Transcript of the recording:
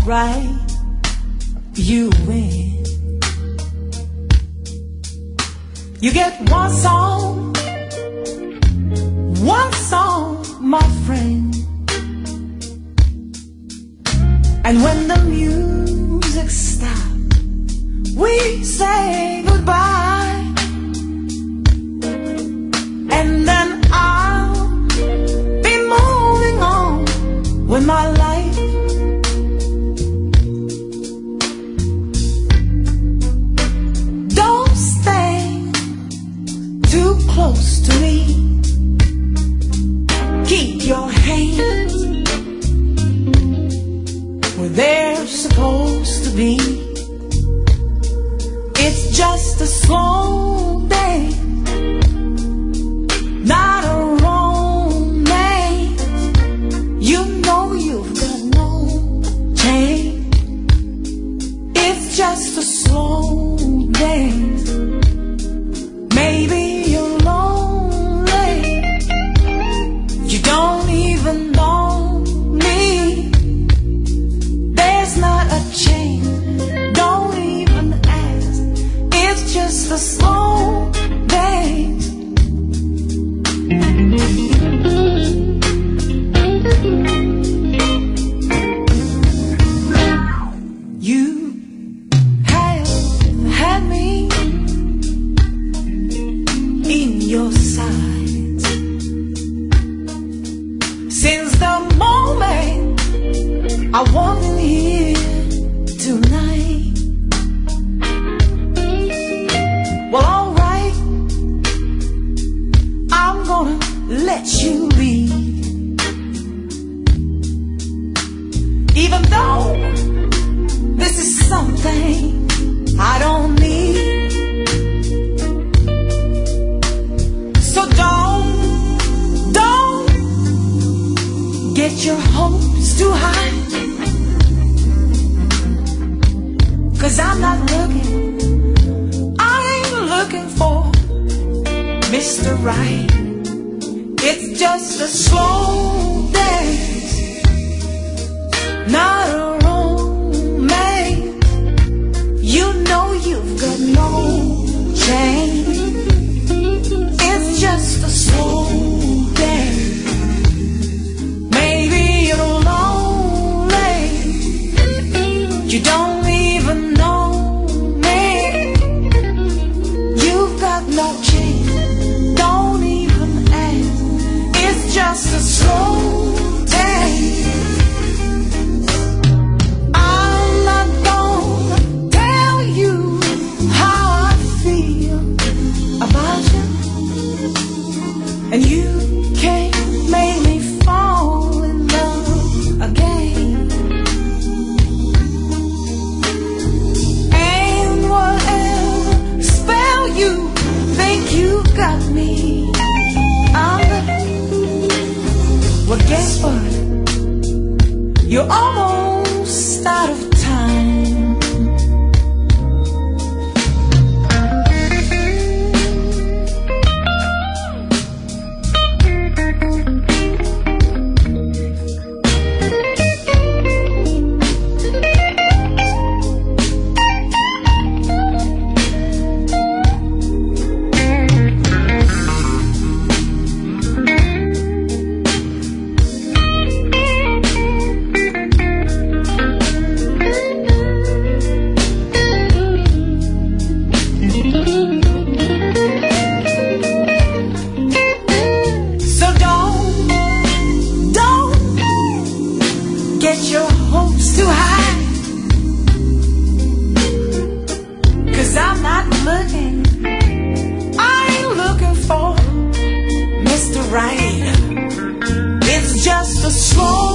right, you win. You get one song, my friend. And when the music stops, we say goodbye. And then I'll be moving on with my life. Don't stay too close to me. Keep your hands where they're supposed to be. It's just a slow day, not a romance. You know you've got no chance. It's just a slow dance. Maybe you're lonely, you don't even know me. There's not a chance, don't even ask. It's just a slow dance. You have had me in your sights since the moment I walked in here tonight. Well, alright, I'm gonna let you be, even though this is something I don't need. So don't get your hopes too high, 'cause I'm not looking, I ain't looking for Mr. Right. It's just a slow dance, not a romance. You know you've got no chance. It's just a slow dance. Maybe you're lonely, you don't even know me. You've got no chance, don't even ask. It's just a slow dance. I'm not gonna tell you how I feel about you, and you can't make me fall in love again. And whatever spell you think you got me under, well, guess what? You're almost out of time. Get your hopes too high, 'cause I'm not looking, I ain't looking for Mr. Right. It's just a slow